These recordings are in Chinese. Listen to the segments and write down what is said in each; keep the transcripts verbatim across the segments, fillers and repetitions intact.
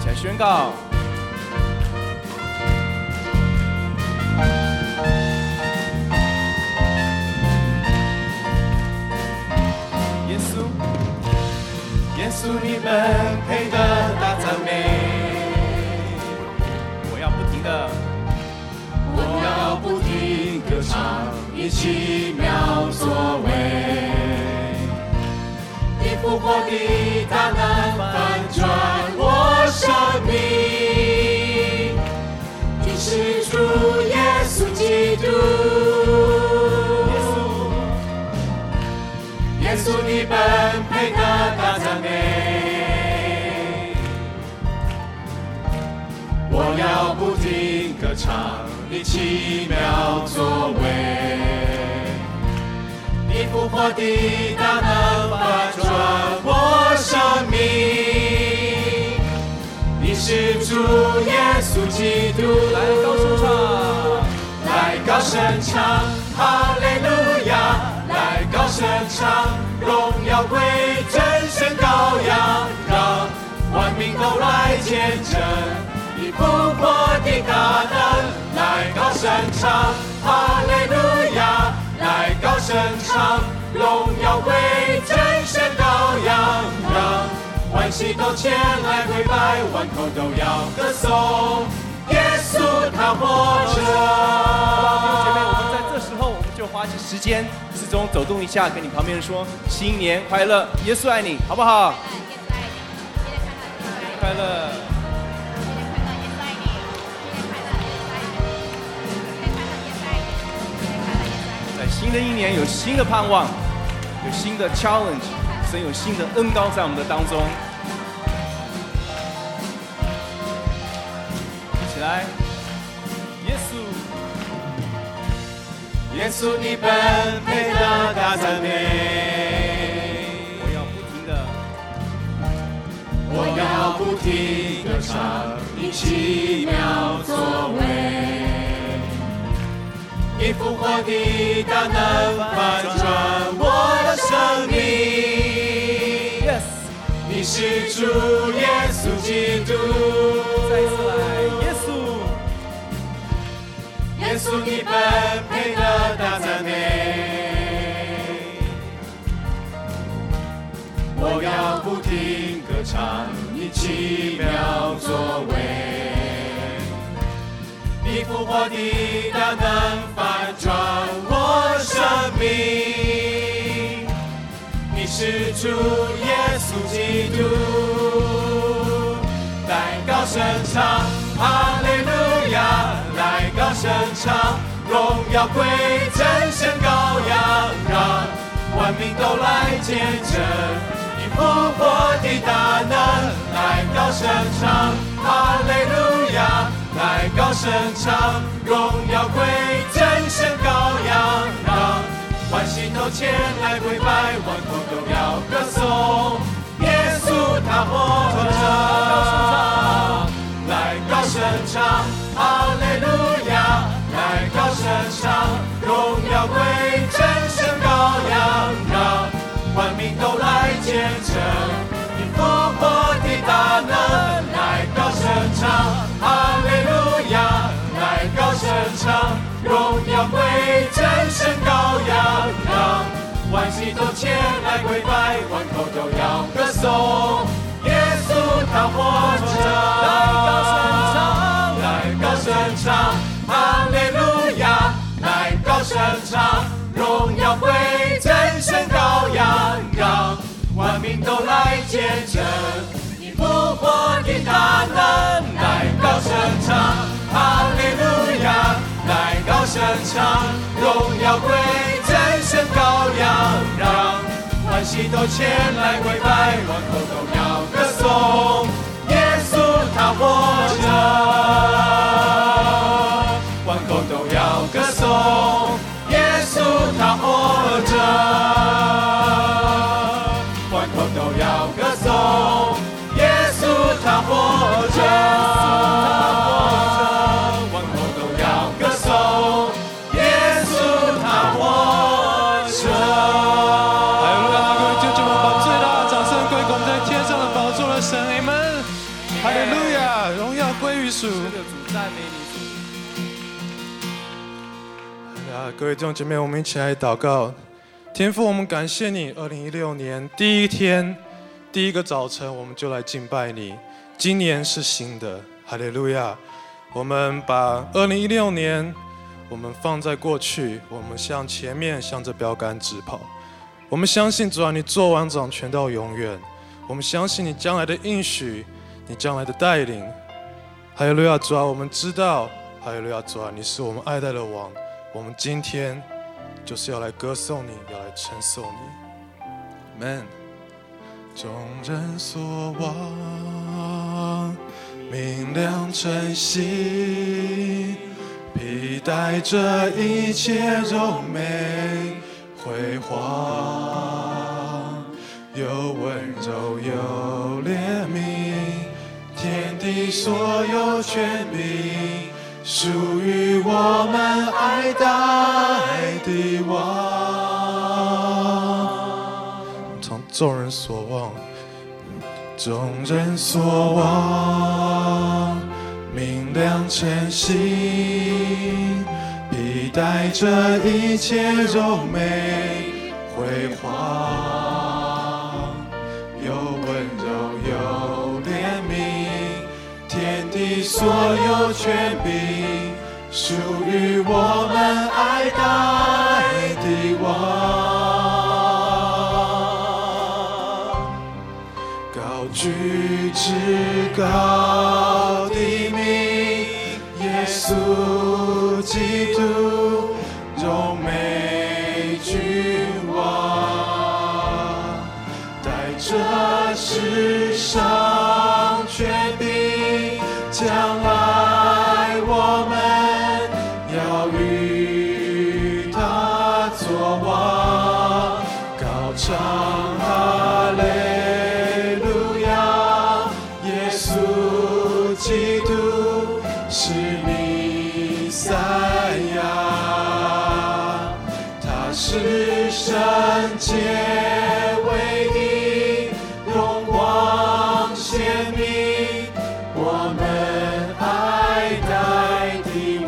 来宣告。耶稣，耶稣，你们配得大赞美。我要不停的， 我要不停歌唱你奇妙作为。你复活的大能翻转我生命，你是主耶稣基督。耶稣，你本配得大赞美。我要不停歌唱你奇妙作为。你复活的大能翻转我生命，你是主耶稣基督。 来高声唱， 来高声唱，哈利路亚！来高声唱，荣耀归真神羔羊，让万民都来见证你复活的大能。来高声唱，哈利路亚！来高声唱，荣耀归真神羔羊，让欢喜都前来跪拜，万口都要歌颂耶稣他活着。 弟兄姐妹，我们在这时候，我们就花些时间四中走动一下，跟你旁边人说新年快乐，耶稣爱你，好不好？快乐。在新的一年有新的盼望，有新的 challenge， 神有新的恩膏在我们的当中。一起来，耶稣， 耶稣你本配得大赞美。 我要不停的， 我要不停地唱你奇妙作为。你复活的大能翻转我的生命。 Yes， 你是主耶稣基督。 再一次来，耶稣， 耶稣你本配得大赞美。我要不停歌唱你奇妙作为。你复活的大能翻转我生命，你是主耶稣基督。来高声唱，哈利路亚！来高声唱，荣耀归真神羔羊，让万民都来见证你复活的大能。来高声唱，哈利路亚！来高声唱，荣耀归真神羔羊，让欢喜都前来跪拜，万口都要歌颂耶稣他活着。来高声唱，哈利路亚！来高声唱，荣耀归真神羔羊，让万民都来见证你复活的大能。来高声唱，哈利路亚！来高声唱，荣耀归真神羔羊，让万喜都前来跪拜，万口都要歌颂耶稣他活着。来高声唱，来高声唱，哈利路亚！来高声唱，荣耀归真神羔羊，让万民都来见证你复活的大能。来高声唱，哈利路亚！来高声唱，荣耀归真神羔羊，让欢喜都前来跪拜，万口都要歌颂耶稣他活着。万口都要歌颂耶稣他活着。万口都要歌颂耶稣他活着。 哈利路亚，荣耀归于主。是的，主赞美你，主。啊，各位弟兄姐妹，我们一起来祷告。天父，我们感谢你，二零一六年第一天，第一个早晨，我们就来敬拜你。今年是新的，哈利路亚。我们把二零一六年，我们放在过去，我们向前面，向着标杆直跑。我们相信主啊，你做王掌权到永远。我们相信你将来的应许，你将来的带领。哈利路亚，主啊，我们知道，哈利路亚，主啊，你是我们爱戴的王。我们今天就是要来歌颂你，要来称颂你。Amen。众人所望，明亮晨曦，披戴着一切柔美辉煌，有温柔有怜悯，天地所有权柄，属于我们爱戴的王。从众人所望，众人所望，明亮晨曦，披戴着一切柔美辉煌，有温柔有怜悯，天地所有权柄，属于我们爱戴的王。高举至高的名，耶稣基督，荣美君王，带着世上权柄，将来我们要与他作王，高唱哈利路亚，耶稣基督是弥赛亚，他是圣洁唯一，荣光显明，我们爱戴的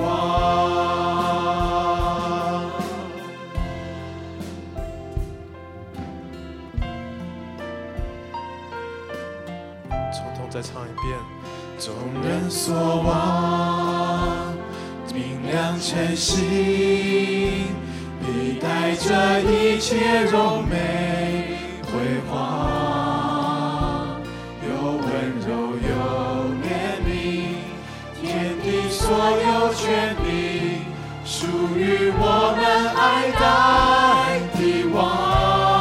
王。从头再唱一遍。众人所望，明亮晨曦，披戴着一切柔美辉煌，有温柔有怜悯，天地所有权柄，属于我们爱戴的王。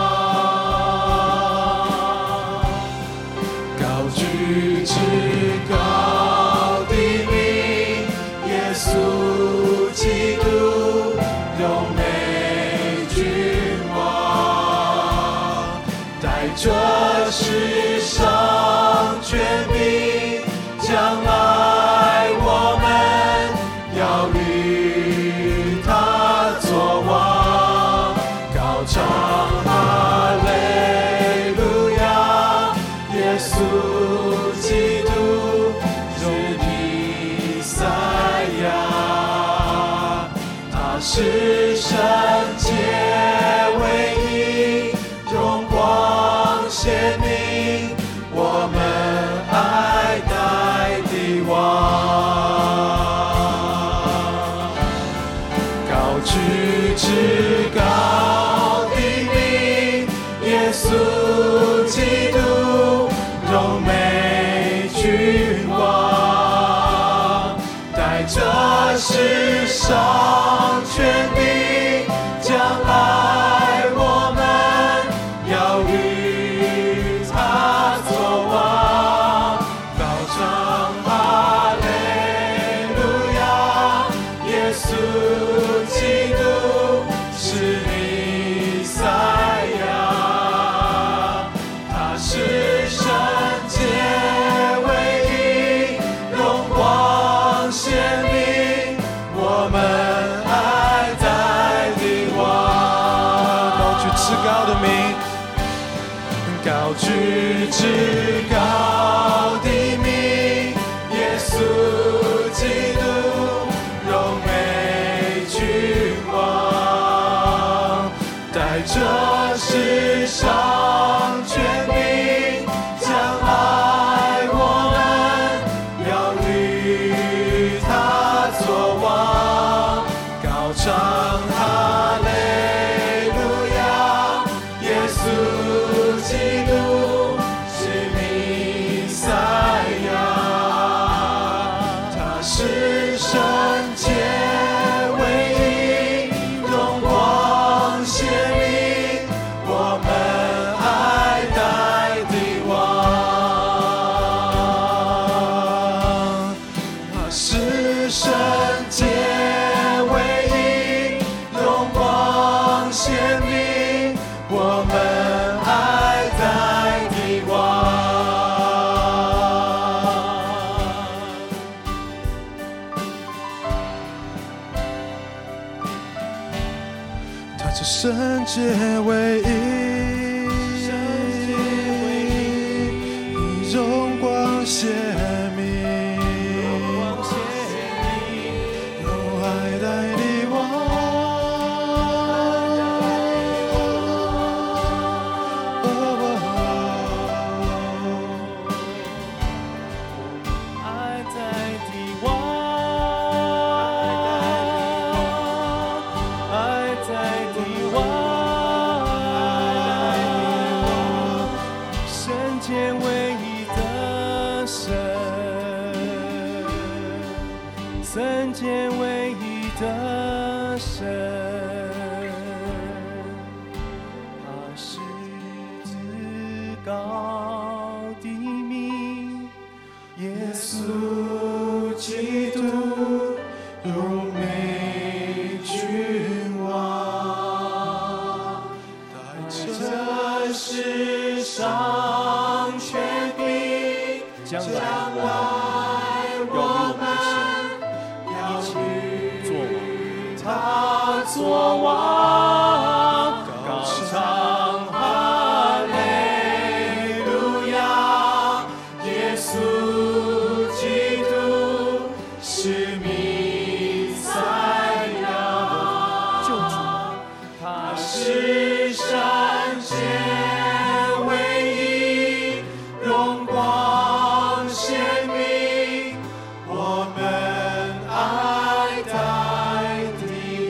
高举至高的名，耶稣基督，荣美君王，带着世上权柄，将来我们要与他作王，高唱哈利路亚，耶稣基督是弥赛亚，他是圣洁唯一，荣光显明，我们爱戴的王。高举至高的名，耶稣基督，荣美君王，带着世上权柄，将来我们要与他作王，高唱哈利路亚，耶稣基督是弥赛亚，他是圣洁唯一，荣光显明，我们爱戴的王。高举至高的名，高举至高的名， 圣洁唯一，你荣光显明，用爱代替我， 爱代替我，爱代替我，圣洁唯一的神，圣洁唯一的神，他是至高的名，耶稣基督，荣美君王，在这世上权柄，将来我们要与他作王，高唱哈利路亚，耶稣基督是弥赛亚，救主，他是圣洁唯一，荣光显明，我们爱代替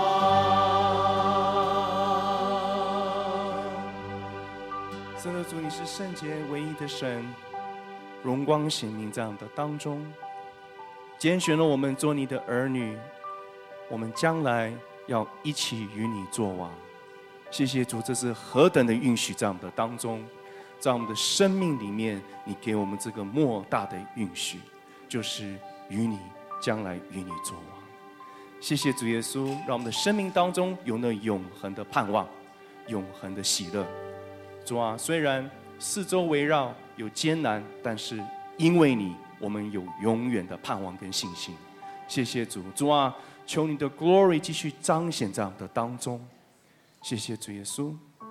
我。神的主，你是圣洁唯一的神，荣光显明这样的当中，拣选了我们做你的儿女，我们将来要一起与你作王。谢谢主，这是何等的允许这样的当中，在我们的生命里面，你给我们这个莫大的允许，就是与你将来与你作王。谢谢主耶稣，让我们的生命当中有那永恒的盼望，永恒的喜乐。主啊，虽然四周围绕有艰难，但是因为你，我们有永远的盼望跟信心。谢谢主，主啊，求你的 glory 继续彰显这样的当中。谢谢主耶稣，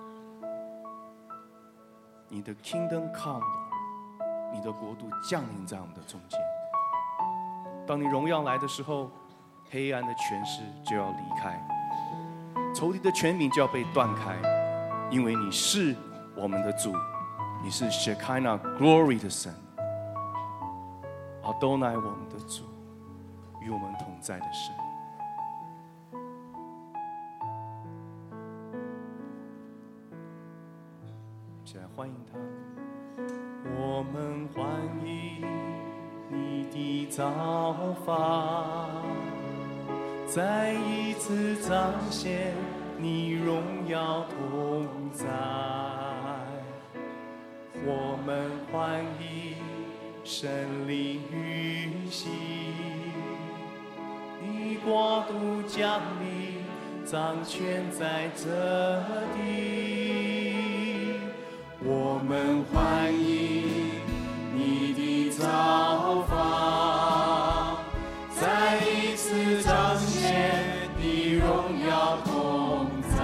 你的 kingdom come， 你的国度降临在我们的中间。当你荣耀来的时候，黑暗的权势就要离开，仇敌的权柄就要被断开，因为你是我们的主，你是 Shekinah glory 的神，Adonai 我们的主，与我们同在的神。起来欢迎他。我们欢迎你的造访，再一次彰显你荣耀同在。我们欢迎神灵运行，你国度降临，掌权在这地。我们欢迎你的造访，再一次彰显你荣耀同在。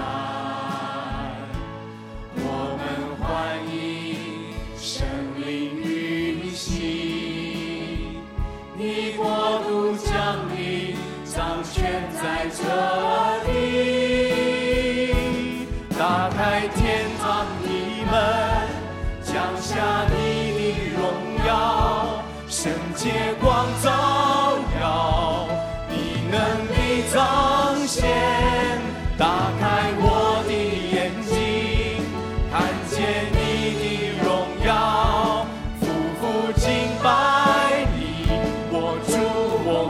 我们欢迎神灵运行，你国度降临，掌权在这里。打开天堂的门，降下你的荣耀，圣洁光照耀，你能力彰显。打开我的眼睛，看见你的荣耀，夫妇敬拜你，我主我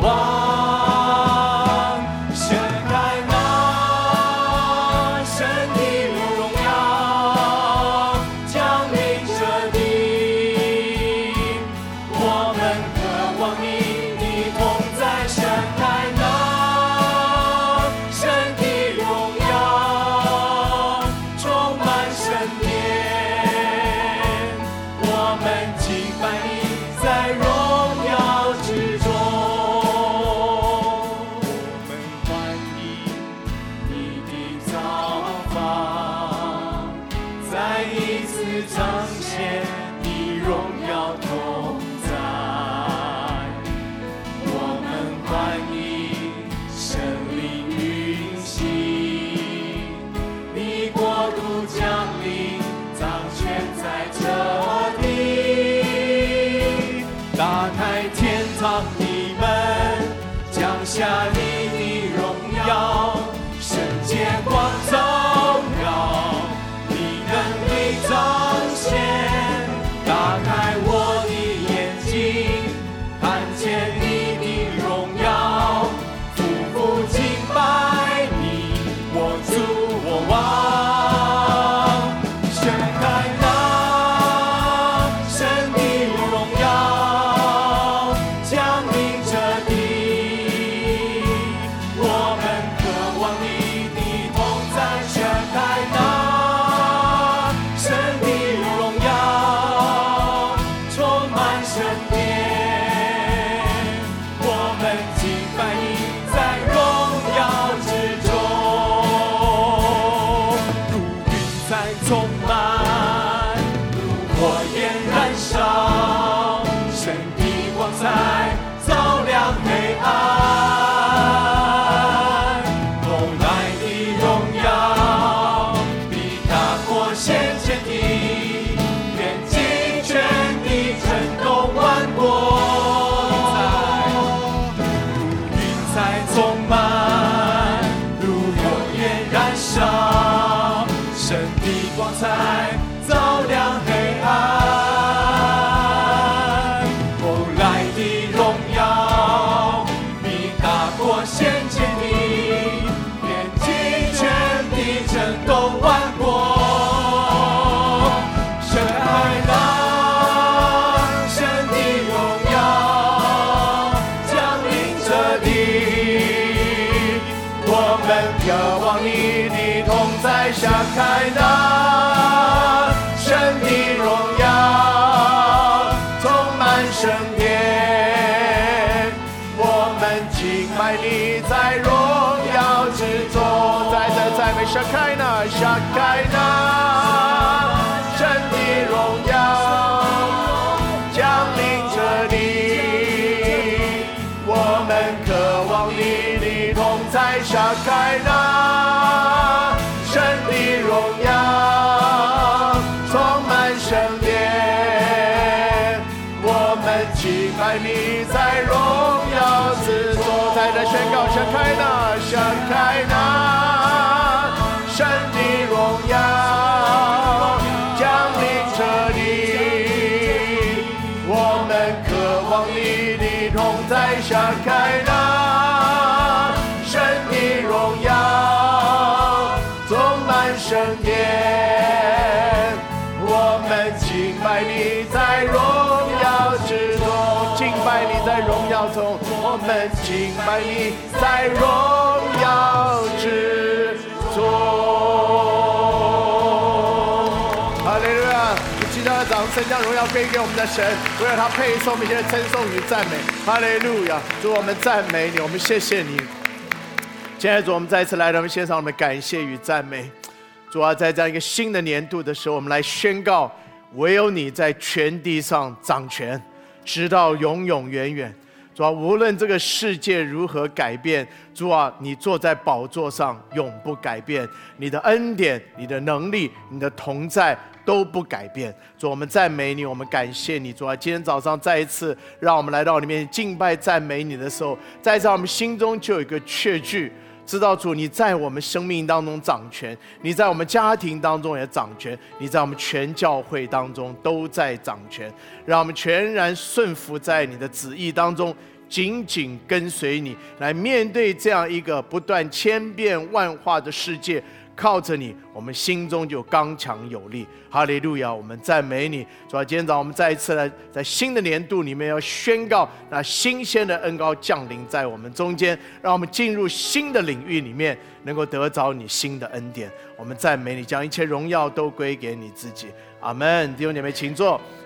王，掀开那神的荣耀，降临这地。我们渴望你的开那，神的荣耀充满圣殿，我们敬拜你在荣耀之中。再再赞美沙开那，沙开那，神的荣耀降临这里，我们渴望你的同在。沙开那，神的荣耀充满圣殿，我们敬拜你在荣耀之中。再来宣告，沙开那，沙开那，神的荣耀降临这里，我们渴望你的同在。沙开那，神的荣耀充满圣殿，我们敬拜你在荣耀之中。敬拜你在荣耀中，我们敬拜你在荣耀之中。哈利路亚！其他的掌声将荣耀归给我们的神，为了他配受我们一些称颂与赞美。哈利路亚！主，我们赞美你，我们谢谢你。现在主，我们再次来到我们献上我们感谢与赞美。主啊，在这样一个新的年度的时候，我们来宣告，唯有你在全地上掌权，直到永永远远。主啊，无论这个世界如何改变，主啊，你坐在宝座上永不改变，你的恩典、你的能力、你的同在都不改变。主，我们赞美你，我们感谢你。主啊，今天早上再一次让我们来到你面前敬拜赞美你的时候，在这我们心中就有一个确据，知道主你在我们生命当中掌权，你在我们家庭当中也掌权，你在我们全教会当中都在掌权。让我们全然顺服在你的旨意当中，紧紧跟随你，来面对这样一个不断千变万化的世界。靠着你，我们心中就刚强有力。哈利路亚！我们赞美你。主啊，今天早上我们再一次来在新的年度里面要宣告那新鲜的恩膏降临在我们中间，让我们进入新的领域里面，能够得着你新的恩典。我们赞美你，将一切荣耀都归给你自己。阿们。弟兄姐妹请坐。